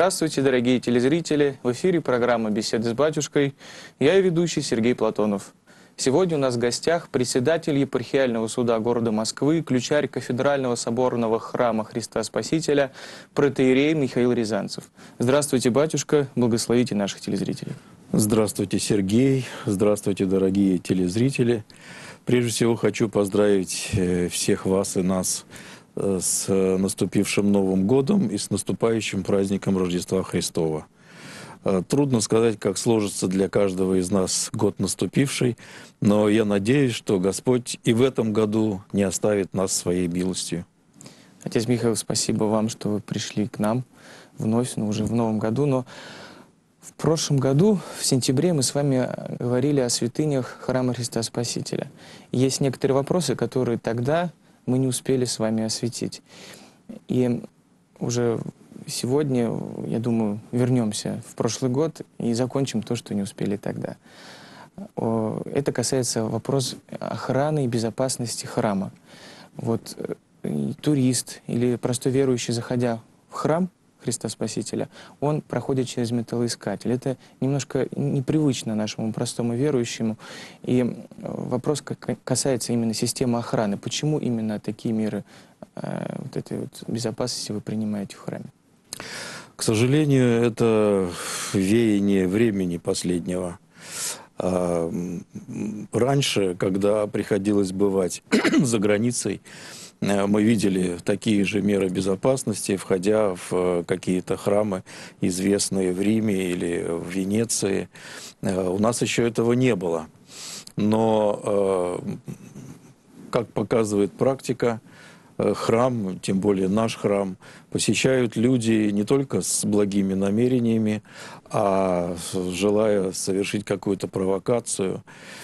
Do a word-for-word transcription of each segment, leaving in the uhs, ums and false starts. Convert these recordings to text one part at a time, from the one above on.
Здравствуйте, дорогие телезрители! В эфире программа «Беседы с батюшкой». Я и ведущий Сергей Платонов. Сегодня у нас в гостях председатель епархиального суда города Москвы, ключарь кафедрального соборного храма Христа Спасителя, протоиерей Михаил Рязанцев. Здравствуйте, батюшка, благословите наших телезрителей. Здравствуйте, Сергей. Здравствуйте, дорогие телезрители. Прежде всего хочу поздравить всех вас и нас с наступившим Новым годом и с наступающим праздником Рождества Христова. Трудно сказать, как сложится для каждого из нас год наступивший, но я надеюсь, что Господь и в этом году не оставит нас своей милостью. Отец Михаил, спасибо вам, что вы пришли к нам вновь, но уже в новом году. Но в прошлом году, в сентябре, мы с вами говорили о святынях храма Христа Спасителя. Есть некоторые вопросы, которые тогда мы не успели с вами осветить. И уже сегодня, я думаю, вернемся в прошлый год и закончим то, что не успели тогда. Это касается вопроса охраны и безопасности храма. Вот турист или простой верующий, заходя в храм Христа Спасителя, он проходит через металлоискатель. Это немножко непривычно нашему простому верующему. И вопрос касается именно системы охраны. Почему именно такие меры э, вот этой вот безопасности вы принимаете в храме? К сожалению, это веяние времени последнего. Раньше, когда приходилось бывать за границей, мы видели такие же меры безопасности, входя в какие-то храмы, известные в Риме или в Венеции. У нас еще этого не было. Но, как показывает практика, храм, тем более наш храм, посещают люди не только с благими намерениями, а желая совершить какую-то провокацию.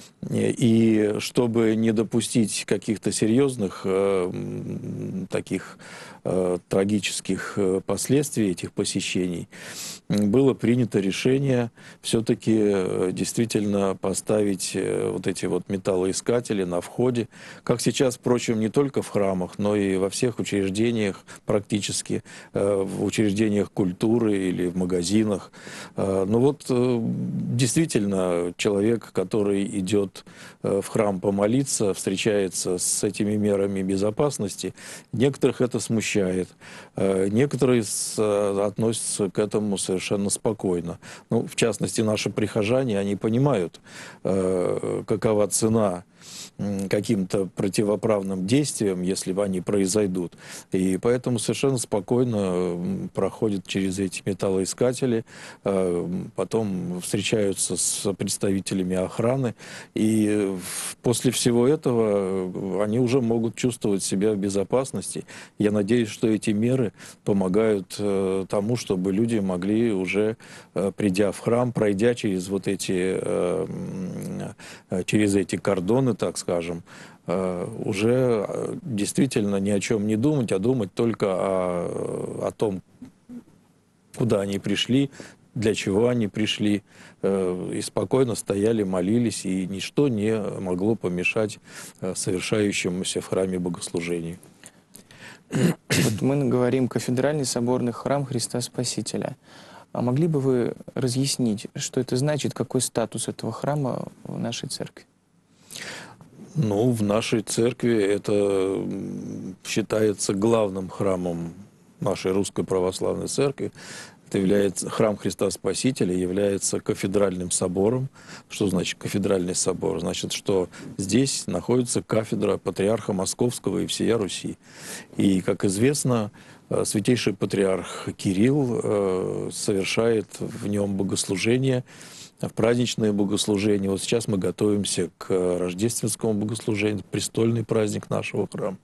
И чтобы не допустить каких-то серьезных э, таких э, трагических э, последствий этих посещений, было принято решение все-таки э, действительно поставить э, вот эти вот металлоискатели на входе, как сейчас, впрочем, не только в храмах, но и во всех учреждениях практически, э, в учреждениях культуры или в магазинах. Э, но вот э, действительно человек, который идет в храм помолиться, встречается с этими мерами безопасности, некоторых это смущает, некоторые относятся к этому совершенно спокойно. Ну, в частности, наши прихожане, они понимают, какова цена каким-то противоправным действиям, если они произойдут. И поэтому совершенно спокойно проходят через эти металлоискатели, потом встречаются с представителями охраны, и после всего этого они уже могут чувствовать себя в безопасности. Я надеюсь, что эти меры помогают тому, чтобы люди могли уже, придя в храм, пройдя через вот эти, через эти кордоны, так скажем, уже действительно ни о чем не думать, а думать только о, о том, куда они пришли, для чего они пришли, и спокойно стояли, молились, и ничто не могло помешать совершающемуся в храме богослужению. Вот мы говорим кафедральный соборный храм Христа Спасителя. А могли бы вы разъяснить, что это значит, какой статус этого храма в нашей церкви? Ну, в нашей церкви это считается главным храмом нашей Русской Православной Церкви. Это является, храм Христа Спасителя является кафедральным собором. Что значит кафедральный собор? Значит, что здесь находится кафедра патриарха Московского и всея Руси. И, как известно, святейший патриарх Кирилл совершает в нем богослужение, в праздничное богослужение. Вот сейчас мы готовимся к рождественскому богослужению, престольный праздник нашего храма.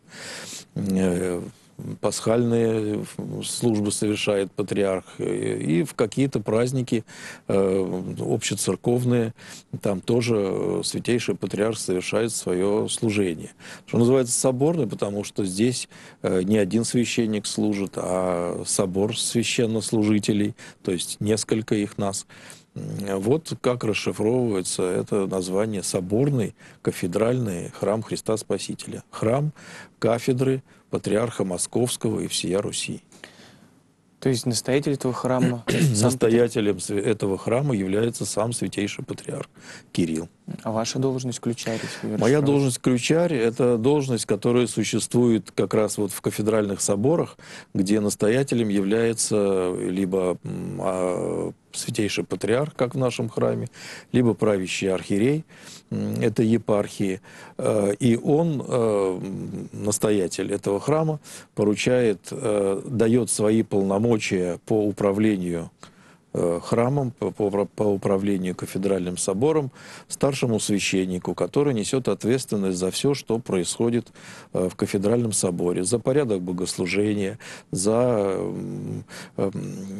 Пасхальные службы совершает патриарх, и в какие-то праздники общецерковные, там тоже святейший патриарх совершает свое служение. Что называется соборный, потому что здесь не один священник служит, а собор священнослужителей, то есть несколько их нас. Вот как расшифровывается это название: соборный кафедральный храм Христа Спасителя. Храм кафедры патриарха Московского и всея Руси. То есть настоятель этого храма? сам Настоятелем свя- этого храма является сам святейший патриарх Кирилл. Патриарх? А ваша должность ключарь? если вы Моя расшифровываете? должность ключарь – это должность, которая существует как раз вот в кафедральных соборах, где настоятелем является либо м, а, святейший патриарх, как в нашем храме, либо правящий архиерей, м, это епархии. Э, И он, э, настоятель этого храма, поручает, э, дает свои полномочия по управлению э, храмом, по, по- по управлению кафедральным собором старшему священнику, который несет ответственность за все, что происходит э, в кафедральном соборе, за порядок богослужения, за м, эм,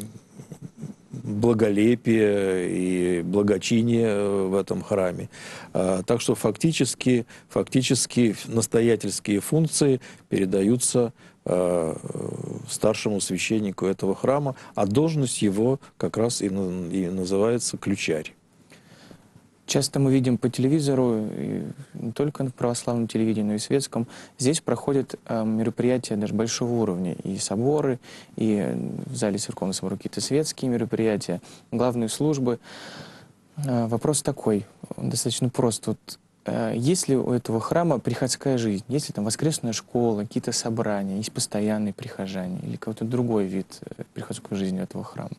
благолепие и благочиние э, в этом храме. А, Так что фактически, фактически настоятельские функции передаются э, старшему священнику этого храма, а должность его как раз и, на- и называется ключарь. Часто мы видим по телевизору, и не только на православном телевидении, но и светском, здесь проходят э, мероприятия даже большого уровня. И соборы, и э, в зале церковного собора какие-то светские мероприятия, главные службы. Э, вопрос такой, он достаточно прост. Вот, э, есть ли у этого храма приходская жизнь? Есть ли там воскресная школа, какие-то собрания, есть постоянные прихожане или какой-то другой вид э, приходской жизни этого храма?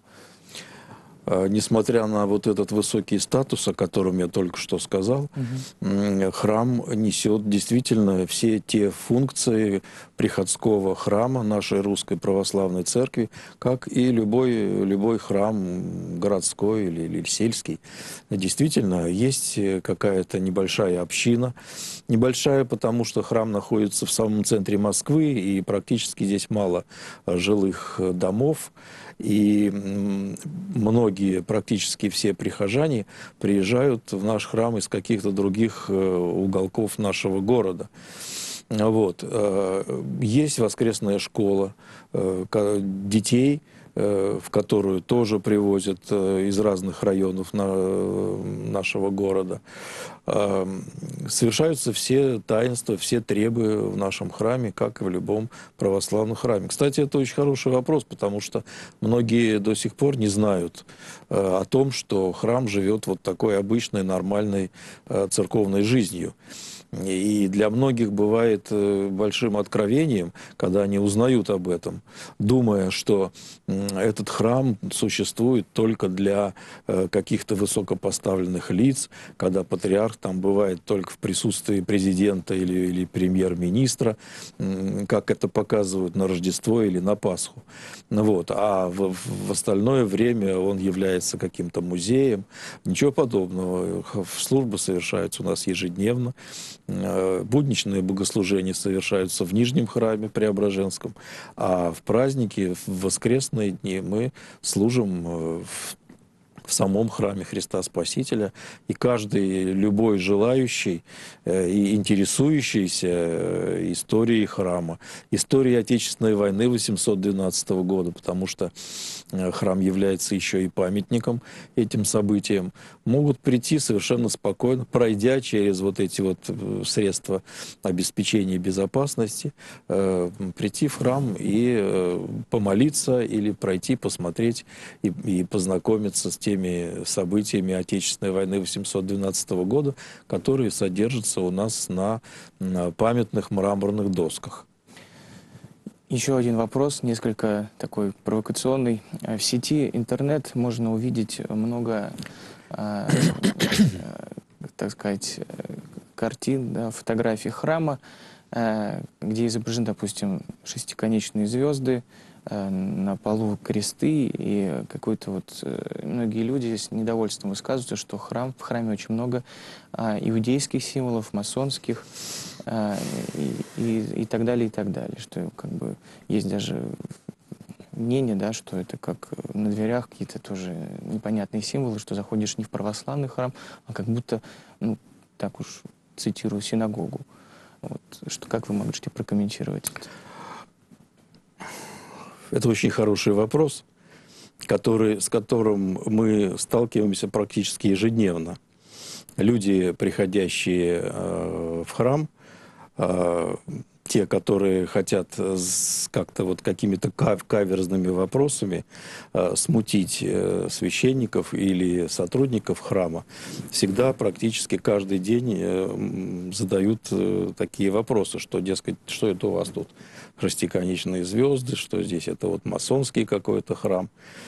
А, Несмотря на вот этот высокий статус, о котором я только что сказал, м, храм несет действительно все те функции приходского храма нашей Русской Православной Церкви, как и любой, любой храм городской или, или сельский. Действительно, есть какая-то небольшая община. Небольшая, потому что храм находится в самом центре Москвы, и практически здесь мало а, жилых э, домов. И м, многие, практически все прихожане приезжают в наш храм из каких-то других э, уголков нашего города. Вот. э, Есть воскресная школа э, ка- детей, э, в которую тоже привозят э, из разных районов на- нашего города. Э, Совершаются все таинства, все требы в нашем храме, как и в любом православном храме. Кстати, это очень хороший вопрос, потому что многие до сих пор не знают э, о том, что храм живет вот такой обычной, нормальной э, церковной жизнью. И для многих бывает э, большим откровением, когда они узнают об этом, думая, что м, этот храм существует только для э, каких-то высокопоставленных лиц, когда патриарх там бывает только в присутствии президента или, или премьер-министра, м, как это показывают на Рождество или на Пасху. Ну Вот. А в, в остальное время он является каким-то музеем. Ничего подобного. Службы совершаются у нас ежедневно. Э, Будничные богослужения совершаются в Нижнем храме Преображенском, а в праздники, в воскресные дни мы служим э, в в самом храме Христа Спасителя, и каждый, любой желающий э, и интересующийся э, историей храма, историей Отечественной войны восемьсот двенадцатого года, потому что э, храм является еще и памятником этим событиям, могут прийти совершенно спокойно, пройдя через вот эти вот э, средства обеспечения безопасности, э, прийти в храм и э, помолиться или пройти, посмотреть и, и познакомиться с теми событиями Отечественной войны восемьсот двенадцатого года, которые содержатся у нас на, на памятных мраморных досках. Еще один вопрос, несколько такой провокационный. Э, В сети интернет можно увидеть много, э, э, так сказать, э, картин, да, фотографий храма, э, где изображены, допустим, шестиконечные звезды, э, на полу кресты, и какой-то вот э, многие люди с недовольством высказываются, что храм, в храме очень много а, иудейских символов, масонских, а, и, и, и так далее, и так далее, что как бы есть даже мнение, да, что это как на дверях какие-то тоже непонятные символы, что заходишь не в православный храм, а как будто, ну, так уж цитирую, синагогу. Вот, что, как вы можете прокомментировать это? Это очень хороший вопрос, который, с которым мы сталкиваемся практически ежедневно. Люди, приходящие э, в храм, э, те, которые хотят с- как-то вот какими-то кав- каверзными вопросами э, смутить э, священников или сотрудников храма, всегда практически каждый день э, м, задают э, такие вопросы, что, дескать, что это у вас тут шестиконечные звезды, что здесь это вот масонский какой-то храм.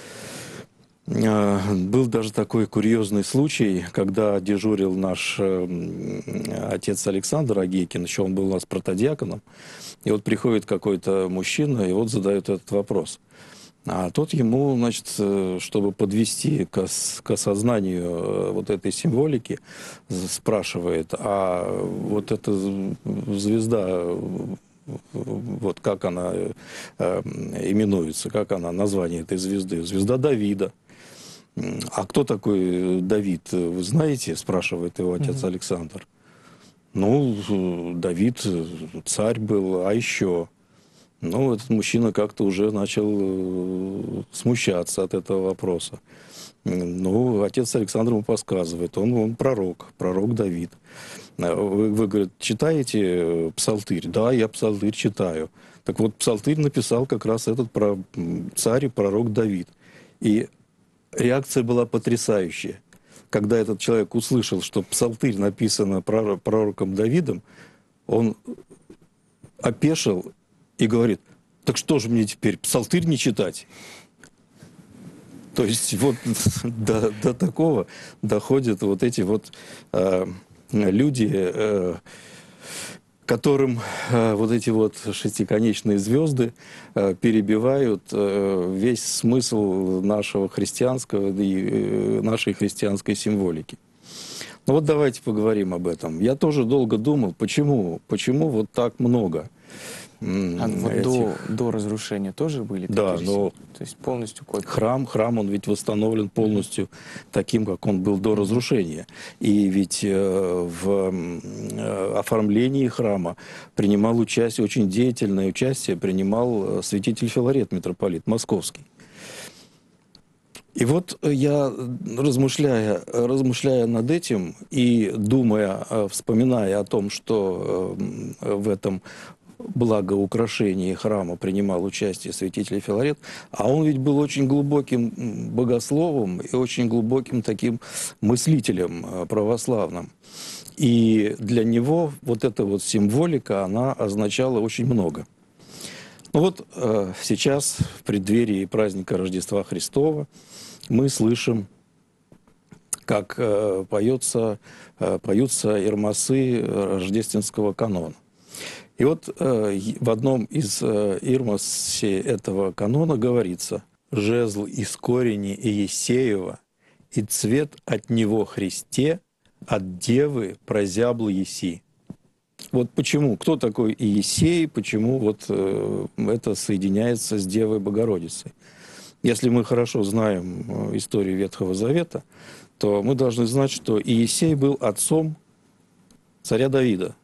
Э, Был даже такой курьезный случай, когда дежурил наш э, м, отец Александр Агейкин, еще он был у нас протодиаконом, и вот приходит какой-то мужчина, и вот задает этот вопрос. А тот ему, значит, э, чтобы подвести к, ос- к осознанию э, вот этой символики, з- спрашивает, а вот эта з- звезда, э, вот как она э, э, именуется, как она, название этой звезды? Звезда Давида. А кто такой Давид, вы знаете? Спрашивает его отец Мгм. Александр. Ну, э, Давид э, царь был, а еще? Ну, этот мужчина как-то уже начал э, смущаться от этого вопроса. М, Ну, отец Александр ему подсказывает, он, он пророк, пророк Давид. А Вы, вы, говорит, читаете э, псалтырь? Да, я псалтырь читаю. Так вот, псалтырь написал как раз этот про, м, царь и пророк Давид. И реакция была потрясающая. Когда этот человек услышал, что псалтырь написано прор- пророком Давидом, он опешил и говорит, так что же мне теперь, псалтырь не читать? То есть вот до, до такого доходят вот эти вот э, люди, э, которым э, вот эти вот шестиконечные звезды э, перебивают э, весь смысл нашего христианского и э, нашей христианской символики. Ну вот давайте поговорим об этом. Я тоже долго думал, почему, почему вот так много м, А вот до, этих... до разрушения тоже были Да, такие но рисунки? То есть полностью копия? храм, храм, он ведь восстановлен полностью таким, как он был до Мгм. разрушения. И ведь э, в м, э, оформлении храма принимал участие, очень деятельное участие принимал э, святитель Филарет, митрополит московский. И вот я, размышляя, размышляя над этим и думая, э, вспоминая о том, что э, в этом благоукрашении храма принимал участие святитель Филарет, а он ведь был очень глубоким м, богословом и очень глубоким таким мыслителем э, православным. И для него вот эта вот символика, она означала очень много. Ну вот э, сейчас, в преддверии праздника Рождества Христова, мы слышим, как э, поется, э, поются ирмасы рождественского канона. И вот э, и- в одном из э, ирмосей этого канона говорится: «Жезл из корени Иесеева, и цвет от него Христе, от девы прозябло еси». Вот почему, кто такой Иесей, почему вот э, это соединяется с Девой Богородицей. Если мы хорошо знаем э, историю Ветхого Завета, то мы должны знать, что Иесей был отцом царя Давида.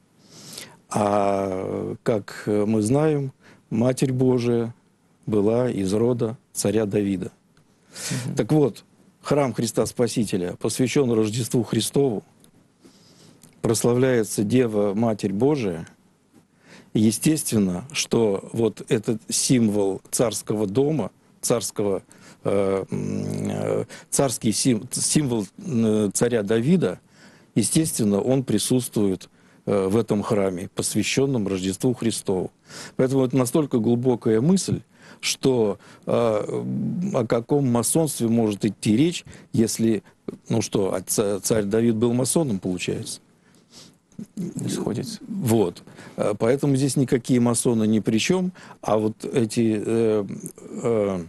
А как мы знаем, Матерь Божия была из рода царя Давида. Мгм. Так вот, храм Христа Спасителя посвящен Рождеству Христову, прославляется Дева Матерь Божия. И естественно, что вот этот символ царского дома, царского, э, м, э, царский сим- символ э, царя Давида, естественно, он присутствует э, в этом храме, посвященном Рождеству Христову. Поэтому это настолько глубокая мысль, что э, о каком масонстве может идти речь, если, ну что, а ца- царь Давид был масоном, получается? Не сходится. Вот. Э, Поэтому здесь никакие масоны ни при чем, а вот эти э, э,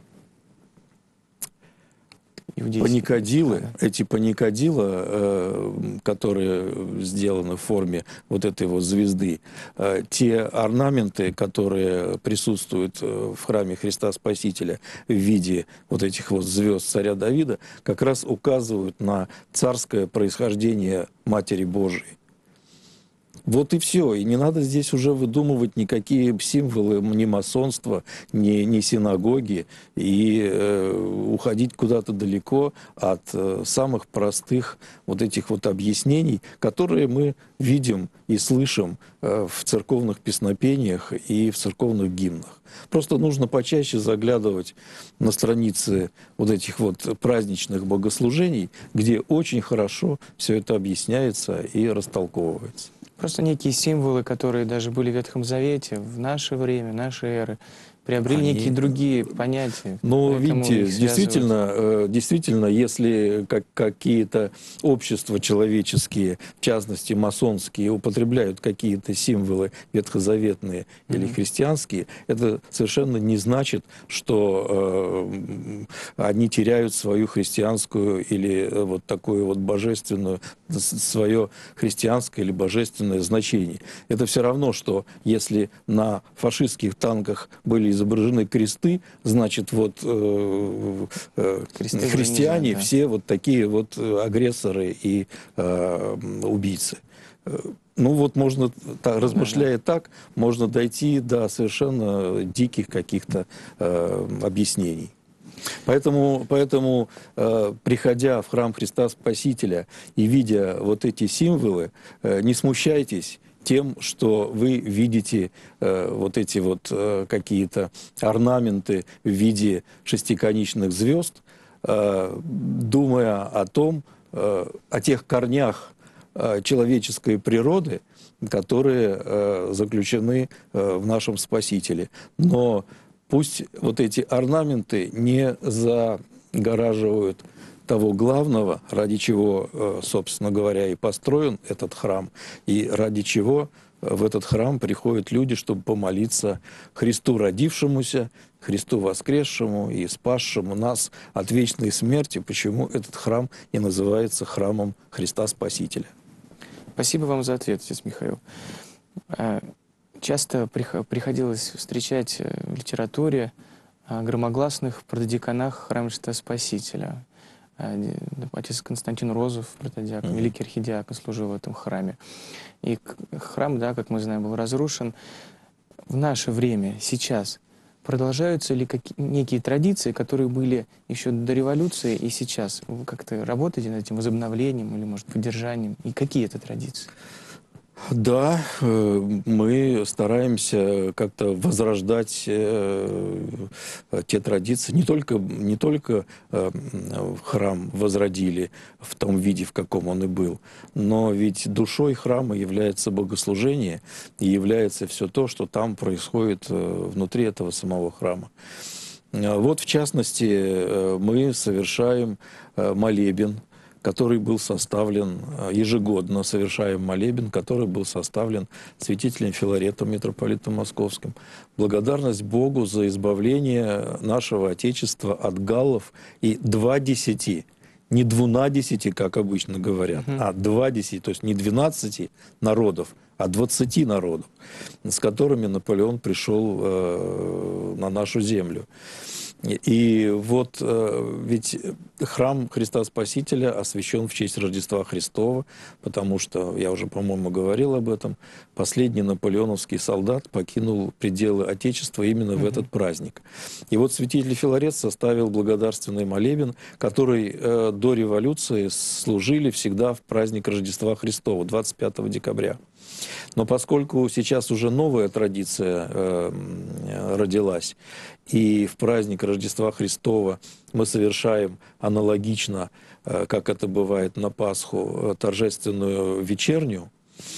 Иудейские. паникадилы, Ага. эти паникадила, э, которые сделаны в форме вот этой вот звезды, э, те орнаменты, которые присутствуют э, в храме Христа Спасителя в виде вот этих вот звезд царя Давида, как раз указывают на царское происхождение Матери Божией. Вот и все. И не надо здесь уже выдумывать никакие символы, ни масонства, ни, ни синагоги, и э, уходить куда-то далеко от э, самых простых вот этих вот объяснений, которые мы видим и слышим э, в церковных песнопениях и в церковных гимнах. Просто нужно почаще заглядывать на страницы вот этих вот праздничных богослужений, где очень хорошо все это объясняется и растолковывается. Просто некие символы, которые даже были в Ветхом Завете, в наше время, нашей эры, приобрели Они... некие другие понятия. Но, видите, их действительно, э, действительно, если как, какие-то общества человеческие, в частности масонские, употребляют какие-то символы ветхозаветные mm-hmm. или христианские, это совершенно не значит, что э, они теряют свою христианскую или вот такую вот божественную, свое христианское или божественное значение. Это все равно, что если на фашистских танках были изображены кресты, значит, вот э, э, христиане нельзя, да. все вот такие вот агрессоры и э, убийцы. Ну вот можно, так, размышляя да, да. так, можно дойти до совершенно диких каких-то э, объяснений. Поэтому, поэтому э, приходя в храм Христа Спасителя и видя вот эти символы, э, не смущайтесь тем, что вы видите э, вот эти вот э, какие-то орнаменты в виде шестиконечных звезд, э, думая о том, э, о тех корнях э, человеческой природы, которые э, заключены э, в нашем Спасителе. Но пусть вот эти орнаменты не загораживают того главного, ради чего, собственно говоря, и построен этот храм, и ради чего в этот храм приходят люди, чтобы помолиться Христу родившемуся, Христу воскресшему и спасшему нас от вечной смерти, почему этот храм и называется храмом Христа Спасителя. Спасибо вам за ответ, отец Михаил. Часто приходилось встречать в литературе громогласных протодиаконах храма Христа Спасителя. Отец Константин Розов, протодиакон, mm-hmm. великий архидиакон, служил в этом храме. И храм, да, как мы знаем, был разрушен. В наше время, сейчас, продолжаются ли какие, некие традиции, которые были еще до революции и сейчас? Вы как-то работаете над этим возобновлением или, может, поддержанием? И какие это традиции? Да, мы стараемся как-то возрождать те традиции. Не только, не только храм возродили в том виде, в каком он и был, но ведь душой храма является богослужение и является все то, что там происходит внутри этого самого храма. Вот, в частности, мы совершаем молебен, который был составлен, ежегодно совершаем молебен, который был составлен святителем Филаретом, митрополитом Московским. Благодарность Богу за избавление нашего Отечества от галлов и двадесяти, не двунадесяти, как обычно говорят, mm-hmm. а двадесяти, то есть не двенадцати народов, а двадцати народов, с которыми Наполеон пришел э, на нашу землю. И вот э, ведь храм Христа Спасителя освящен в честь Рождества Христова, потому что, я уже, по-моему, говорил об этом, последний наполеоновский солдат покинул пределы Отечества именно mm-hmm. в этот праздник. И вот святитель Филарет составил благодарственный молебен, который э, до революции служили всегда в праздник Рождества Христова, двадцать пятого декабря. Но поскольку сейчас уже новая традиция э, родилась, и в праздник Рождества Христова мы совершаем аналогично, э, как это бывает на Пасху, торжественную вечерню,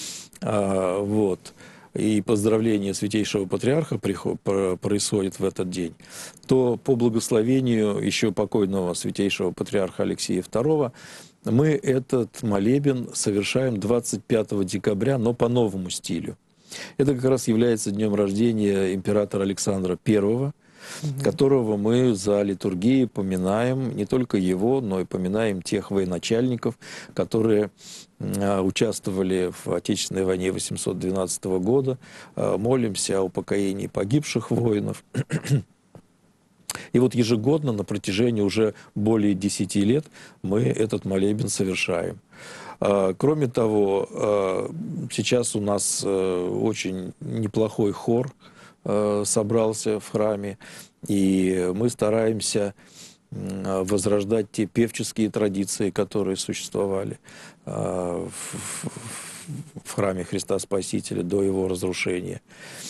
э, вот, и поздравление Святейшего Патриарха происходит в этот день, то по благословению еще покойного Святейшего Патриарха Алексия второго мы этот молебен совершаем двадцать пятого декабря, но по новому стилю. Это как раз является днем рождения императора Александра Первого, угу. которого мы за литургией поминаем, не только его, но и поминаем тех военачальников, которые э, участвовали в Отечественной войне восемьсот двенадцатого года. Э, молимся о упокоении погибших воинов. И вот ежегодно на протяжении уже более десяти лет мы этот молебен совершаем. Кроме того, сейчас у нас очень неплохой хор собрался в храме, и мы стараемся возрождать те певческие традиции, которые существовали в храме Христа Спасителя до его разрушения.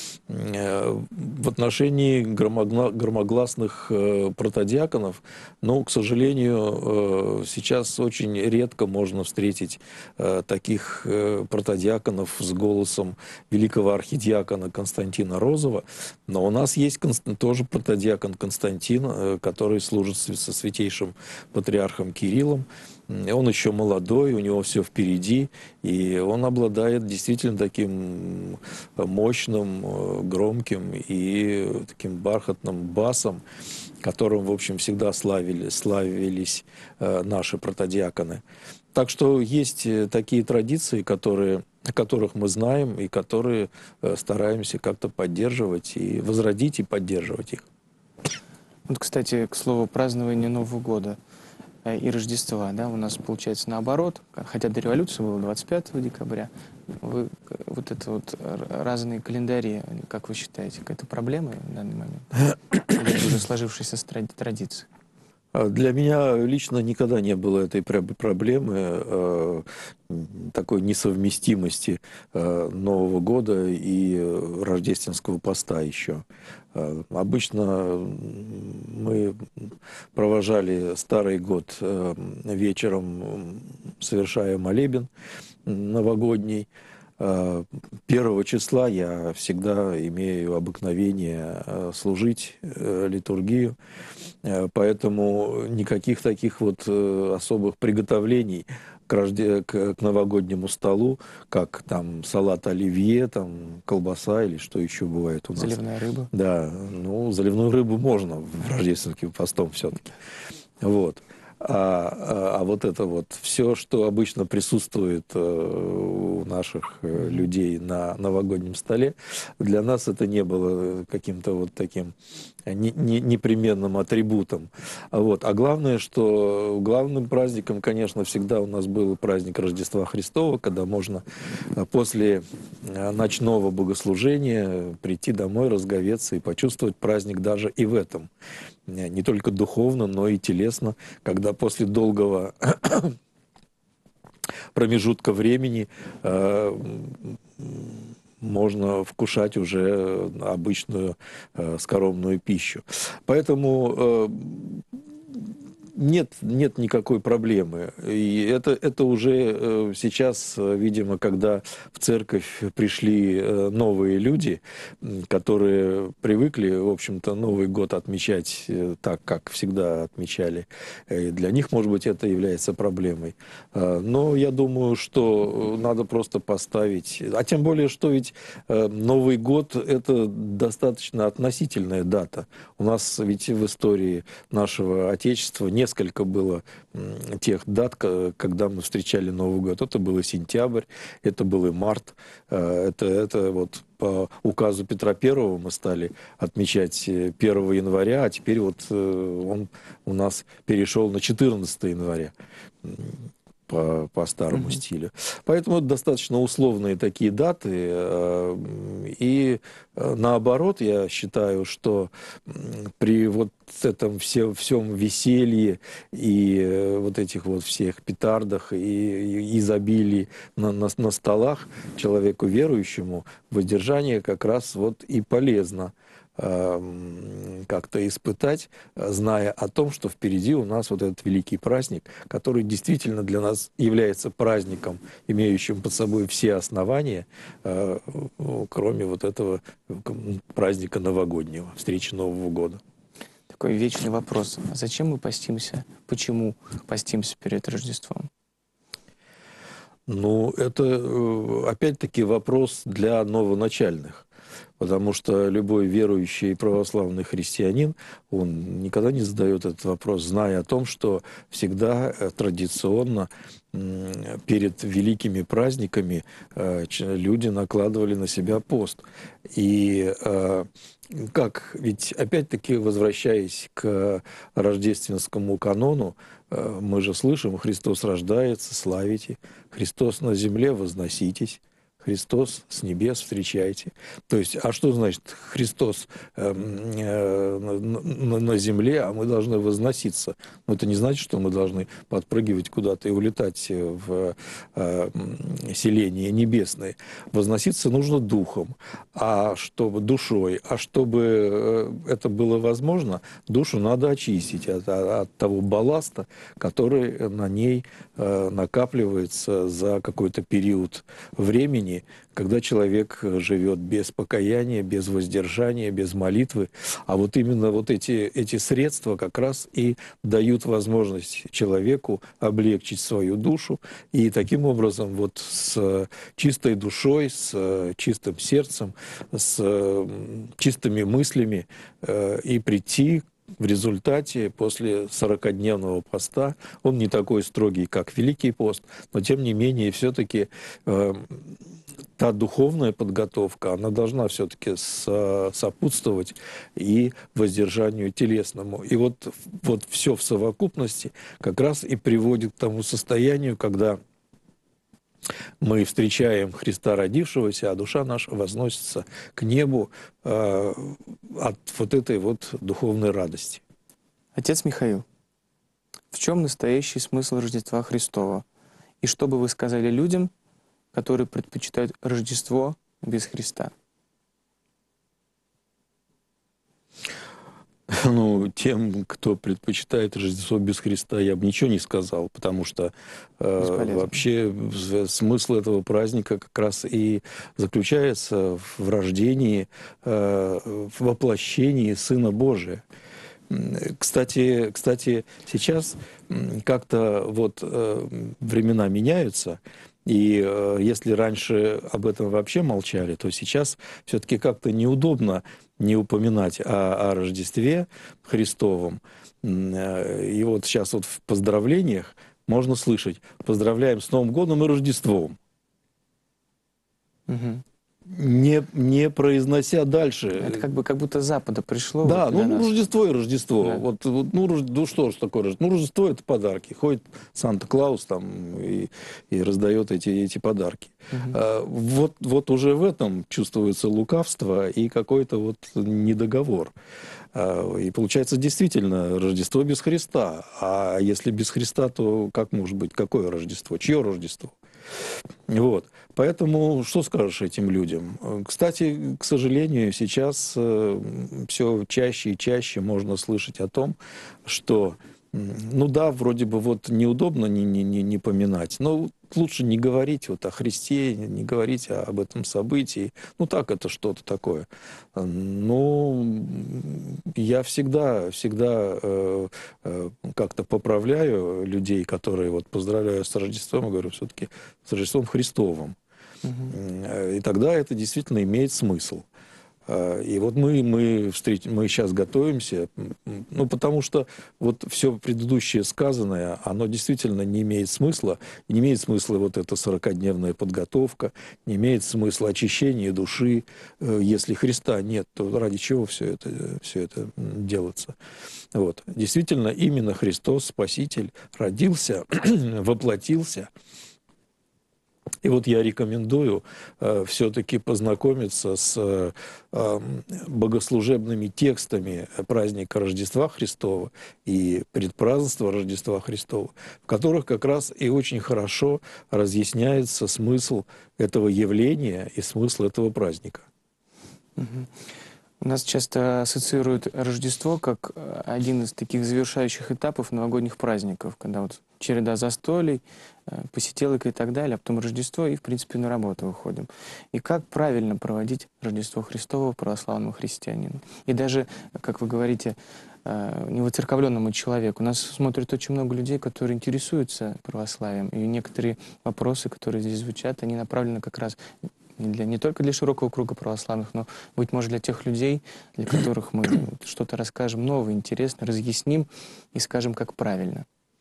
В отношении громогла- громогласных э, протодиаконов, ну, к сожалению, э, сейчас очень редко можно встретить э, таких э, протодиаконов с голосом великого архидиакона Константина Розова, но у нас есть конст... тоже протодиакон Константин, э, который служит со святейшим патриархом Кириллом. Он еще молодой, у него все впереди, и он обладает действительно таким мощным, громким и таким бархатным басом, которым, в общем, всегда славили, славились наши протодиаконы. Так что есть такие традиции, которые, о которых мы знаем, и которые стараемся как-то поддерживать, и возродить, и поддерживать их. Вот, кстати, к слову, празднование Нового года и Рождества, да, у нас получается наоборот, хотя до революции было двадцать пятого декабря. Вы, вот это вот разные календари, как вы считаете, какая-то проблема в данный момент? Или это уже сложившаяся традиция? Для меня лично никогда не было этой проблемы, такой несовместимости Нового года и рождественского поста еще. Обычно мы провожали Старый год вечером, совершая молебен новогодний. Первого числа я всегда имею обыкновение служить литургию, поэтому никаких таких вот особых приготовлений к, рожде... к новогоднему столу, как там салат оливье, там колбаса или что еще бывает у нас. Заливная рыба. Да, ну заливную рыбу можно в рождественским постом все-таки. Вот. А, а, а вот это вот все, что обычно присутствует э, у наших э, людей на новогоднем столе, для нас это не было каким-то вот таким не, не, непременным атрибутом. Вот. А главное, что главным праздником, конечно, всегда у нас был праздник Рождества Христова, когда можно после ночного богослужения прийти домой, разговеться и почувствовать праздник даже и в этом. Не только духовно, но и телесно, когда после долгого промежутка времени э, можно вкушать уже обычную э, скоромную пищу. Поэтому э, нет, нет никакой проблемы. И это, это уже сейчас, видимо, когда в церковь пришли новые люди, которые привыкли, в общем-то, Новый год отмечать так, как всегда отмечали. И для них, может быть, это является проблемой. Но я думаю, что надо просто поставить... А тем более, что ведь Новый год – это достаточно относительная дата. У нас ведь в истории нашего Отечества нет несколько было тех дат, когда мы встречали Новый год. Это был и сентябрь, это был и март. Это, это вот по указу Петра Первого мы стали отмечать первого января, а теперь вот он у нас перешел на четырнадцатое января. По, по старому mm-hmm. стилю. Поэтому это достаточно условные такие даты. И наоборот, я считаю, что при вот этом все, всем веселье и вот этих вот всех петардах и изобилии на, на, на столах человеку верующему воздержание как раз вот и полезно как-то испытать, зная о том, что впереди у нас вот этот великий праздник, который действительно для нас является праздником, имеющим под собой все основания, кроме вот этого праздника новогоднего, встречи Нового года. Такой вечный вопрос. А зачем мы постимся? Почему постимся перед Рождеством? Ну, это опять-таки вопрос для новоначальных. Потому что любой верующий православный христианин, он никогда не задает этот вопрос, зная о том, что всегда э, традиционно м, перед великими праздниками э, ч- люди накладывали на себя пост. И э, как, ведь опять-таки, возвращаясь к рождественскому канону, э, мы же слышим: «Христос рождается, славите, Христос на земле, возноситесь». Христос с небес встречайте. То есть, а что значит Христос э, э, на, на- на земле, а мы должны возноситься? Но это не значит, что мы должны подпрыгивать куда-то и улетать в э, селения небесные. Возноситься нужно духом, а чтобы душой. А чтобы э, это было возможно, душу надо очистить от, от того балласта, который на ней э, накапливается за какой-то период времени, когда человек живет без покаяния, без воздержания, без молитвы. А вот именно вот эти, эти средства как раз и дают возможность человеку облегчить свою душу и таким образом вот с чистой душой, с чистым сердцем, с чистыми мыслями э, и прийти в результате после сорокадневного поста. Он не такой строгий, как Великий пост, но тем не менее все-таки э, та духовная подготовка, она должна все-таки сопутствовать и воздержанию телесному. И вот, вот все в совокупности как раз и приводит к тому состоянию, когда мы встречаем Христа родившегося, а душа наша возносится к небу э, от вот этой вот духовной радости. Отец Михаил, в чем настоящий смысл Рождества Христова? И что бы вы сказали людям, которые предпочитают Рождество без Христа? Ну, тем, кто предпочитает Рождество без Христа, я бы ничего не сказал, потому что э, вообще смысл этого праздника как раз и заключается в рождении, э, в воплощении Сына Божия. Кстати, кстати, сейчас как-то вот э, времена меняются, и э, если раньше об этом вообще молчали, то сейчас все-таки как-то неудобно не упоминать о, о Рождестве Христовом. Э, И вот сейчас вот в поздравлениях можно слышать: «Поздравляем с Новым годом и Рождеством». Угу. Не, не произнося дальше. Это как бы как будто с Запада пришло. Да, вот ну, для ну нас. Рождество и Рождество. Да. Вот, вот, ну, Рож- ну что ж такое Рождество? Ну, Рождество — это подарки. Ходит Санта-Клаус там и, и раздает эти, эти подарки. Мгм. А, вот, вот уже в этом чувствуется лукавство и какой-то вот недоговор. А, и получается действительно Рождество без Христа. А если без Христа, то как может быть? Какое Рождество? Чье Рождество? Вот. Поэтому что скажешь этим людям? Кстати, к сожалению, сейчас все чаще и чаще можно слышать о том, что, м, ну да, вроде бы вот неудобно не, не, не, не поминать, но лучше не говорить вот о Христе, не говорить об этом событии. Ну так, это что-то такое. Ну, я всегда, всегда э, э, как-то поправляю людей, которые вот поздравляют с Рождеством, и говорю, все-таки с Рождеством Христовым. Мгм. И тогда это действительно имеет смысл. И вот мы, мы, встреч... мы сейчас готовимся, ну, потому что вот все предыдущее сказанное, оно действительно не имеет смысла. И не имеет смысла вот эта сорокадневная подготовка, не имеет смысла очищение души. Если Христа нет, то ради чего все это, все это делается? Вот. Действительно, именно Христос, Спаситель, родился, воплотился. И вот я рекомендую э, все-таки познакомиться с э, богослужебными текстами праздника Рождества Христова и предпразднества Рождества Христова, в которых как раз и очень хорошо разъясняется смысл этого явления и смысл этого праздника. Мгм. У нас часто ассоциируют Рождество как э, один из таких завершающих этапов новогодних праздников, когда вот череда застолий, э, посиделок и так далее, а потом Рождество, и, в принципе, на работу выходим. И как правильно проводить Рождество Христово православному христианину? И даже, как вы говорите, э, невоцерковленному человеку. Нас смотрит очень много людей, которые интересуются православием, и некоторые вопросы, которые здесь звучат, они направлены как раз не, для, не только для широкого круга православных, но, быть может, для тех людей, для которых мы что-то расскажем новое, интересное, разъясним и скажем, как правильно.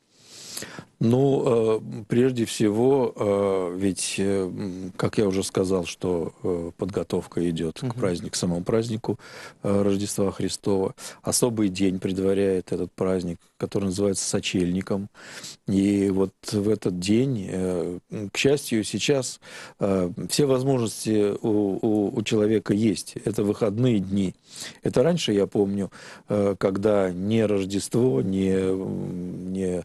Ну, прежде всего, ведь, как я уже сказал, что подготовка идет к празднику, к самому празднику Рождества Христова. Особый день предваряет этот праздник, который называется сочельником. И вот в этот день, к счастью, сейчас все возможности у, у, у человека есть. Это выходные дни. Это раньше, я помню, когда ни Рождество, ни, ни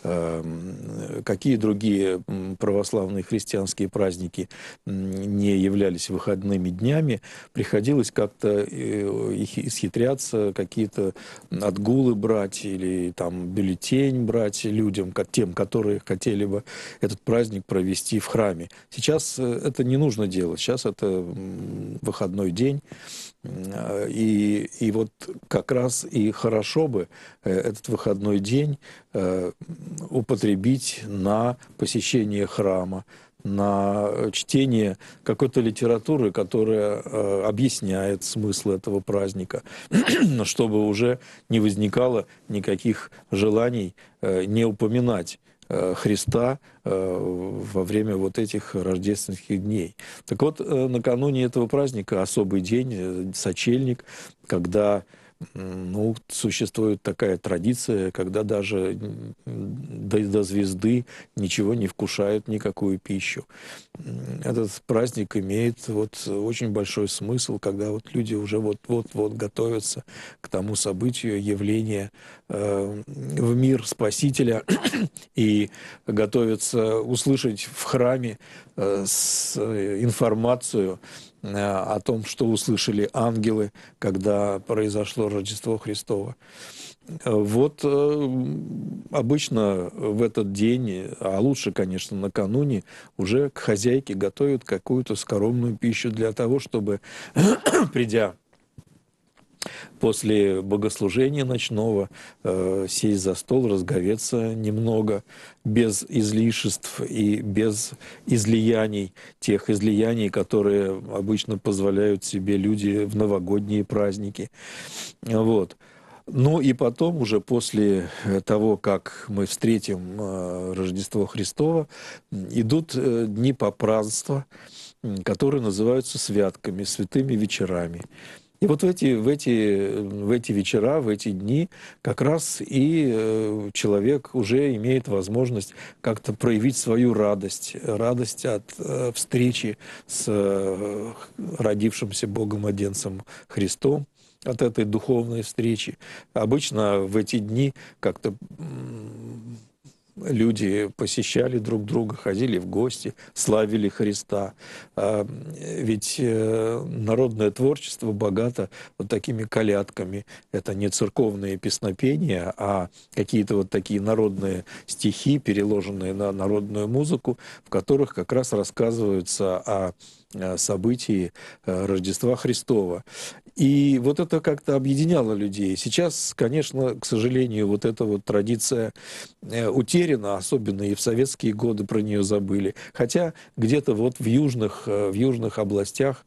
какие другие православные христианские праздники не являлись выходными днями, приходилось как-то исхитряться, какие-то отгулы брать или там бюллетень брать людям, как тем, которые хотели бы этот праздник провести в храме. Сейчас это не нужно делать, сейчас это выходной день. И, и вот как раз и хорошо бы этот выходной день употребить на посещение храма, на чтение какой-то литературы, которая э, объясняет смысл этого праздника, чтобы уже не возникало никаких желаний э, не упоминать э, Христа э, во время вот этих рождественских дней. Так вот, э, накануне этого праздника особый день, э, сочельник, когда ну, существует такая традиция, когда даже до, до звезды ничего не вкушают, никакую пищу. Этот праздник имеет вот очень большой смысл, когда вот люди уже вот-вот-вот готовятся к тому событию явления э, в мир Спасителя и готовятся услышать в храме э, с, э, информацию о том, что услышали ангелы, когда произошло Рождество Христово. Вот обычно в этот день, а лучше, конечно, накануне, уже к хозяйке готовят какую-то скоромную пищу для того, чтобы, придя после богослужения ночного, э, сесть за стол, разговеться немного, без излишеств и без излияний, тех излияний, которые обычно позволяют себе люди в новогодние праздники. Вот. Ну и потом, уже после того, как мы встретим э, Рождество Христово, идут э, дни попразднства, которые называются святками, святыми вечерами. И вот в эти, в, эти, в эти вечера, в эти дни как раз и человек уже имеет возможность как-то проявить свою радость, радость от встречи с родившимся Богом-младенцем Христом, от этой духовной встречи. Обычно в эти дни как-то люди посещали друг друга, ходили в гости, славили Христа. Ведь народное творчество богато вот такими колядками. Это не церковные песнопения, а какие-то вот такие народные стихи, переложенные на народную музыку, в которых как раз рассказываются о событии Рождества Христова. И вот это как-то объединяло людей. Сейчас, конечно, к сожалению, вот эта вот традиция утеряна, особенно и в советские годы про нее забыли. Хотя где-то вот в южных, в южных областях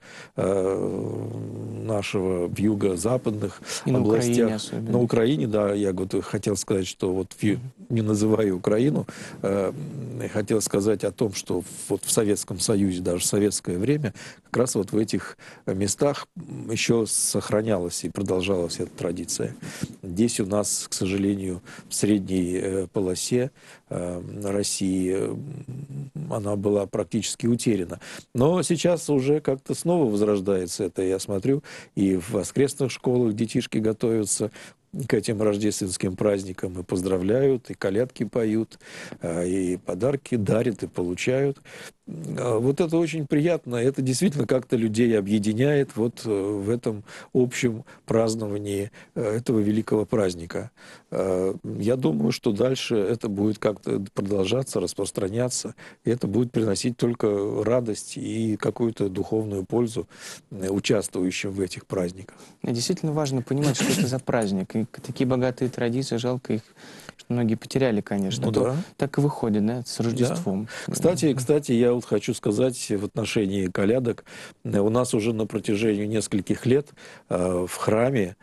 нашего, в юго-западных и на областях, Украине на Украине, да, я вот хотел сказать, что вот в, не называя Украину, хотел сказать о том, что вот в Советском Союзе, даже в советское время, как раз вот в этих местах еще сохранялась и продолжалась эта традиция. Здесь у нас, к сожалению, в средней полосе России она была практически утеряна. Но сейчас уже как-то снова возрождается это. Я смотрю, и в воскресных школах детишки готовятся к этим рождественским праздникам и поздравляют, и колядки поют, и подарки дарят, и получают. Вот это очень приятно, это действительно как-то людей объединяет вот в этом общем праздновании этого великого праздника. Я думаю, что дальше это будет как-то продолжаться, распространяться, и это будет приносить только радость и какую-то духовную пользу участвующим в этих праздниках. Действительно важно понимать, что это за праздник. И такие богатые традиции, жалко их, что многие потеряли, конечно, Ну то да. так и выходит, да, с Рождеством. Кстати, кстати, я вот хочу сказать в отношении колядок. э, У нас уже на протяжении нескольких лет э, в храме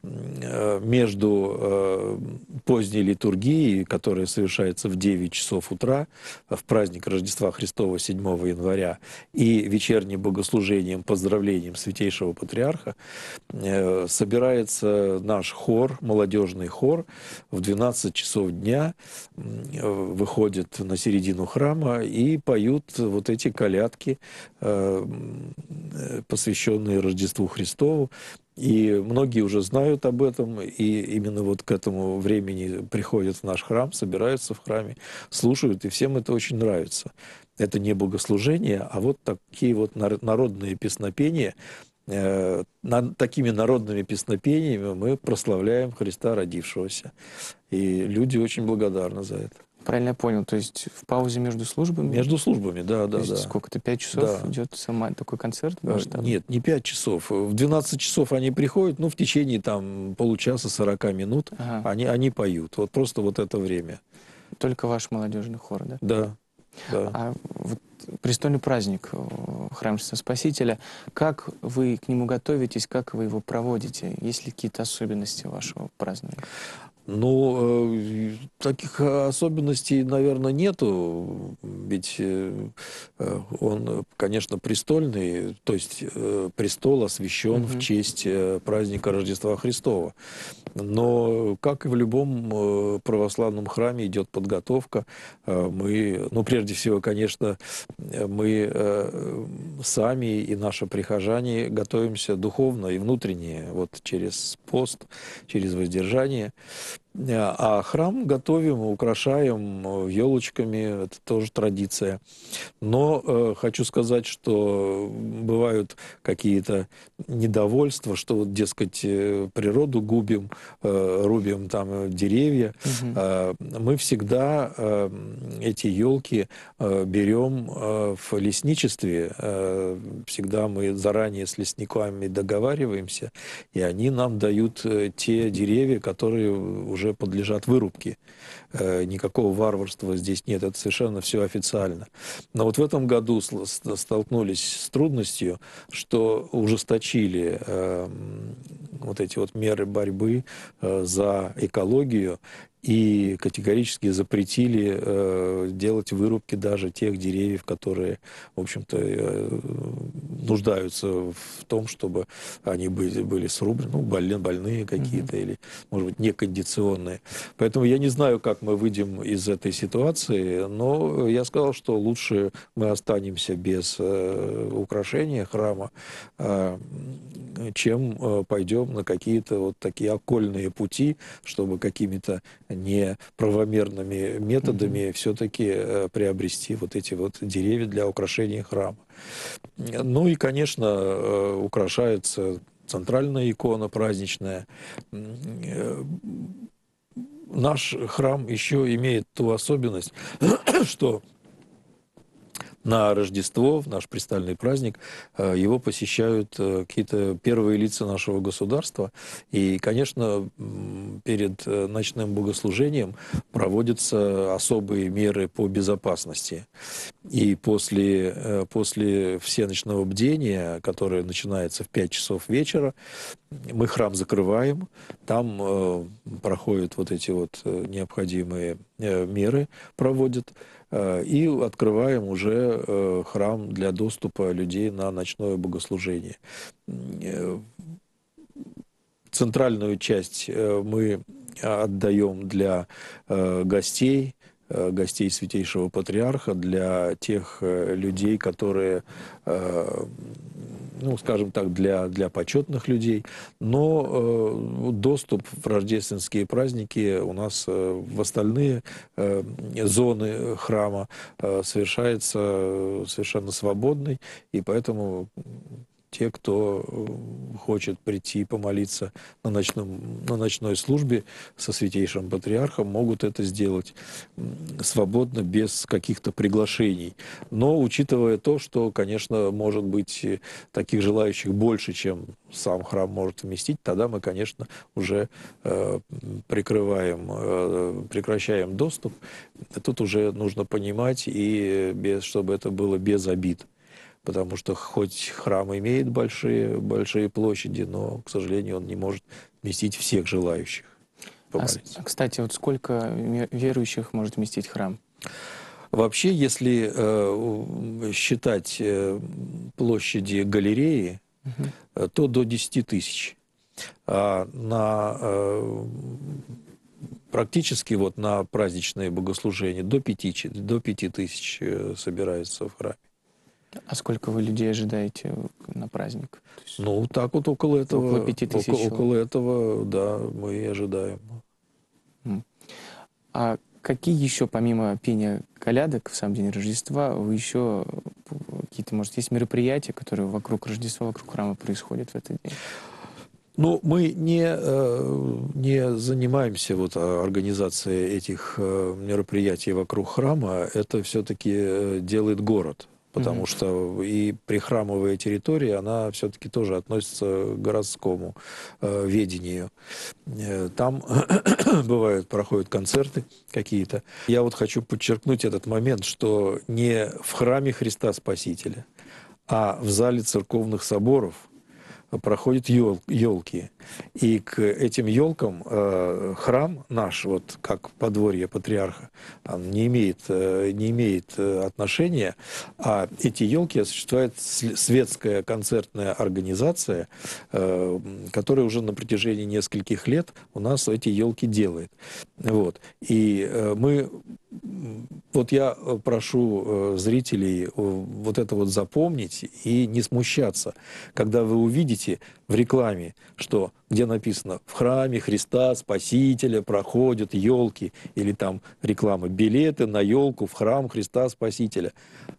э, между э, поздней литургией, которая совершается в девять часов утра, э, в праздник Рождества Христова седьмого января, и вечерним богослужением, поздравлением Святейшего Патриарха, э, собирается наш хор, молодежный хор, в двенадцать часов дня э, выходит на середину храма и поют вот эти колядки, э, э, посвященные Рождеству Христову. И многие уже знают об этом, и именно вот к этому времени приходят в наш храм, собираются в храме, слушают, и всем это очень нравится. Это не богослужение, а вот такие вот народные песнопения. Э, на- Такими народными песнопениями мы прославляем Христа родившегося. И люди очень благодарны за это. Правильно я понял, то есть в паузе между службами, Между службами, да, то да, есть да. сколько-то, пять часов Да. идет сама такой концерт Э, масштабный? Нет, не пять часов. В двенадцать часов они приходят, ну, в течение там получаса, сорока минут Ага. они, они поют. Вот просто вот это время. Только ваш молодежный хор, да? Да, да. А вот престольный праздник э, Храм Христа Спасителя, как вы к нему готовитесь, как вы его проводите? Есть ли какие-то особенности вашего празднования? Ну, э, таких особенностей, наверное, нету. Ведь э, э, он, конечно, престольный, то есть э, престол освящен в Мгм. честь э, праздника Рождества Христова. Но, как и в любом э, православном храме, идет подготовка. Э, Мы, ну, прежде всего, конечно, э, мы э, сами и наши прихожане готовимся духовно и внутренне, вот через пост, через воздержание. А храм готовим, украшаем елочками, это тоже традиция. Но э, хочу сказать, что бывают какие-то недовольства, что вот, дескать, э, природу губим, э, рубим там деревья. Мгм. Э, мы всегда э, эти елки э, берем э, в лесничестве. Э, всегда мы заранее с лесниками договариваемся, и они нам дают э, те деревья, которые уже подлежат вырубке. Э, никакого варварства здесь нет, это совершенно все официально. Но вот в этом году столкнулись с трудностью, что ужесточили э, вот эти вот меры борьбы э, за экологию и категорически запретили э, делать вырубки даже тех деревьев, которые, в общем-то, э, нуждаются в том, чтобы они были, были срублены, ну, больные, больные какие-то, или, может быть, некондиционные. Поэтому я не знаю, как мы выйдем из этой ситуации, но я сказал, что лучше мы останемся без э, украшения храма, э, чем э, пойдем на какие-то вот такие окольные пути, чтобы какими-то неправомерными методами mm-hmm. все-таки э, приобрести вот эти вот деревья для украшения храма. Ну и, конечно, э, украшается центральная икона праздничная. Наш храм еще имеет ту особенность, что на Рождество, в наш престольный праздник, его посещают какие-то первые лица нашего государства. И, конечно, перед ночным богослужением проводятся особые меры по безопасности. И после, после всеночного бдения, которое начинается в пять часов вечера, мы храм закрываем, там проходят вот эти вот необходимые меры, проводят, и открываем уже храм для доступа людей на ночное богослужение. Центральную часть мы отдаем для гостей, гостей Святейшего Патриарха, для тех людей, которые, ну, скажем так, для, для почетных людей. Но э, доступ в рождественские праздники у нас э, в остальные э, зоны храма э, совершается совершенно свободный, и поэтому те, кто хочет прийти помолиться на, ночном, на ночной службе со Святейшим Патриархом, могут это сделать свободно, без каких-то приглашений. Но учитывая то, что, конечно, может быть таких желающих больше, чем сам храм может вместить, тогда мы, конечно, уже э, прикрываем, э, прекращаем доступ. Тут уже нужно понимать, и без, чтобы это было без обид. Потому что хоть храм имеет большие, большие площади, но, к сожалению, он не может вместить всех желающих помолиться. А, кстати, вот сколько верующих может вместить храм? Вообще, если э, считать э, площади галереи, угу. то до десяти тысяч. А на, э, практически вот на праздничные богослужения до пяти, до пяти тысяч собирается в храме. А сколько вы людей ожидаете на праздник? Есть, ну, так вот около этого. Около пяти тысяч. Около, около этого, да, мы и ожидаем. А какие еще, помимо пения колядок в сам день Рождества, вы еще какие-то, может, есть мероприятия, которые вокруг Рождества, вокруг храма происходят в этот день? Ну, мы не, не занимаемся вот организацией этих мероприятий вокруг храма. Это все-таки делает город. Потому mm-hmm. что и прихрамовая территория, она все-таки тоже относится к городскому э, ведению. Там бывают, проходят концерты какие-то. Я вот хочу подчеркнуть этот момент, что не в храме Христа Спасителя, а в зале церковных соборов проходят ел, елки. И к этим елкам э, храм наш, вот как подворье патриарха, он не имеет, э, не имеет отношения, а эти елки осуществляет светская концертная организация, э, которая уже на протяжении нескольких лет у нас эти елки делает. Вот. И э, мы... Вот я прошу зрителей вот это вот запомнить и не смущаться, когда вы увидите в рекламе, что где написано «В храме Христа Спасителя проходят елки», или там реклама «Билеты на елку в храм Христа Спасителя».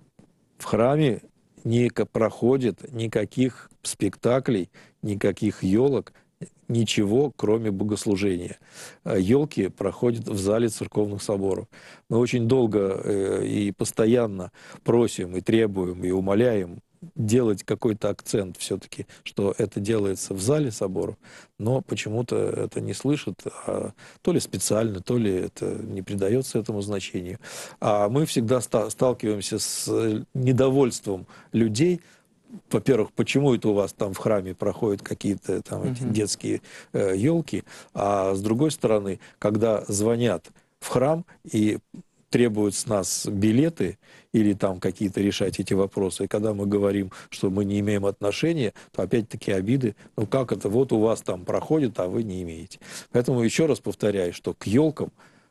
В храме не проходит никаких спектаклей, никаких елок, ничего, кроме богослужения. Елки проходят в зале церковных соборов. Мы очень долго и постоянно просим, и требуем, и умоляем делать какой-то акцент все-таки, что это делается в зале соборов, но почему-то это не слышат, а то ли специально, то ли это не придается этому значению. А мы всегда ста- сталкиваемся с недовольством людей. Во-первых, почему это у вас там в храме проходят какие-то там uh-huh. эти детские э, елки, а с другой стороны, когда звонят в храм и требуют с нас билеты или там какие-то решать эти вопросы, и когда мы говорим, что мы не имеем отношения, то опять-таки обиды, ну как это, вот у вас там проходит, а вы не имеете. Поэтому еще раз повторяю, что к елкам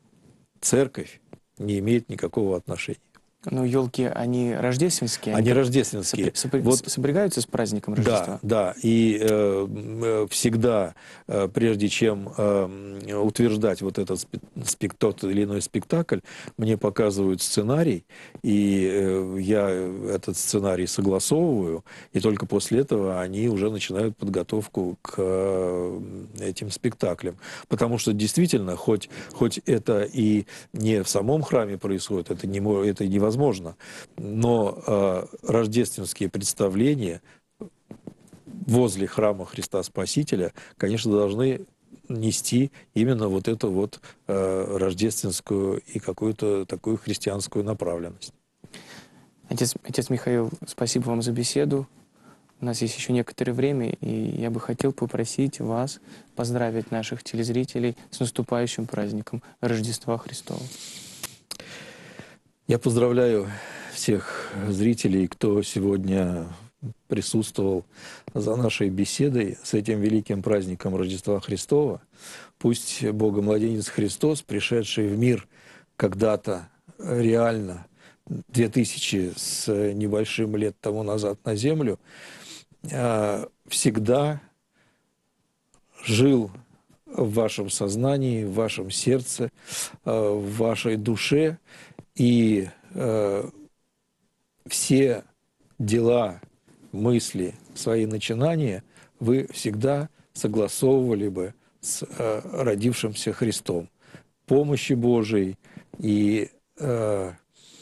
церковь не имеет никакого отношения. Ну, елки, они рождественские? Они, они рождественские. Сопри- вот, сопрягаются с праздником Рождества? Да, да. И э, всегда, э, прежде чем э, утверждать вот этот спек- тот или иной спектакль, мне показывают сценарий, и э, я этот сценарий согласовываю, и только после этого они уже начинают подготовку к э, этим спектаклям. Потому что действительно, хоть, хоть это и не в самом храме происходит, это, не, это невозможно, возможно, но э, рождественские представления возле храма Христа Спасителя, конечно, должны нести именно вот эту вот э, рождественскую и какую-то такую христианскую направленность. Отец, отец Михаил, спасибо вам за беседу. У нас есть еще некоторое время, и я бы хотел попросить вас поздравить наших телезрителей с наступающим праздником Рождества Христова. Я поздравляю всех зрителей, кто сегодня присутствовал за нашей беседой с этим великим праздником Рождества Христова. Пусть Богомладенец Христос, пришедший в мир когда-то реально, две тысячи с небольшим лет тому назад на землю, всегда жил в вашем сознании, в вашем сердце, в вашей душе. И э, все дела мысли, свои начинания вы всегда согласовывали бы с э, родившимся Христом. Помощи Божией и э,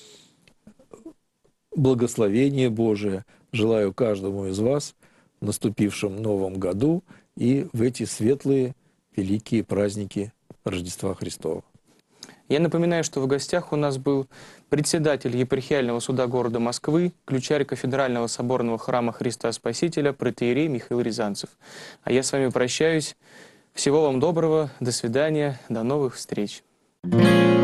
благословение Божие желаю каждому из вас в наступившем новом году и в эти светлые, великие праздники Рождества Христова. Я напоминаю, что в гостях у нас был председатель епархиального суда города Москвы, ключарь кафедрального соборного храма Христа Спасителя, протоиерей Михаил Рязанцев. А я с вами прощаюсь. Всего вам доброго, до свидания, до новых встреч. Thank you.